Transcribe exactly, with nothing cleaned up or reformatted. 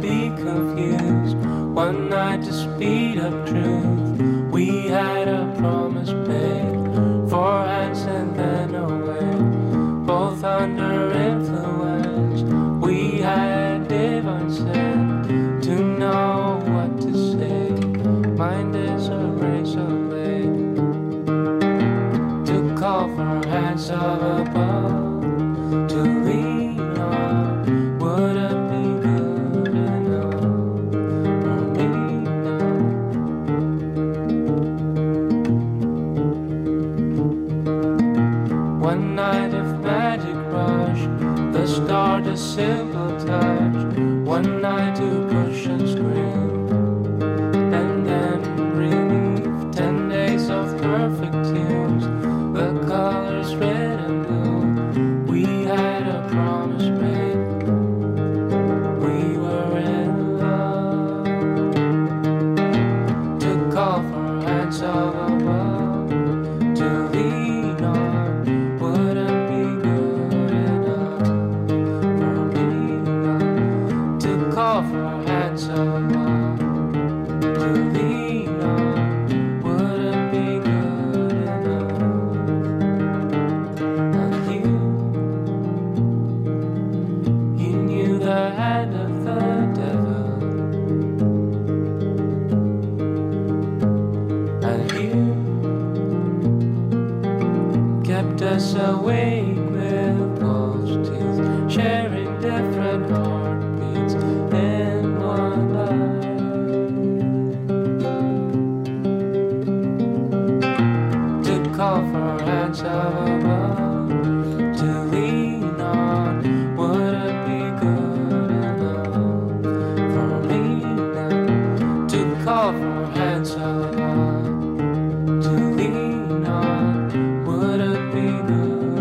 be confused. One night to speed up truth. We had a promise paid. Four hands and then away. Both under influence. We had divine sense to know what to say. Mind is a razor blade to call for hands of above to lean on. Would it be good enough for me now? One night of magic rush, the start a simple touch. One night to push and scream, and then relief. Ten days of perfect tunes, the colors red and blue. We had a promise made. We were in love to call for hands of above to lean on. Would it be good enough for me now to call for hands of above to lean on? Would it be good enough? And you, you knew the hand of the devil, and you kept us awake with false teeth, sharing different heartbeats in one life. To call for hands of above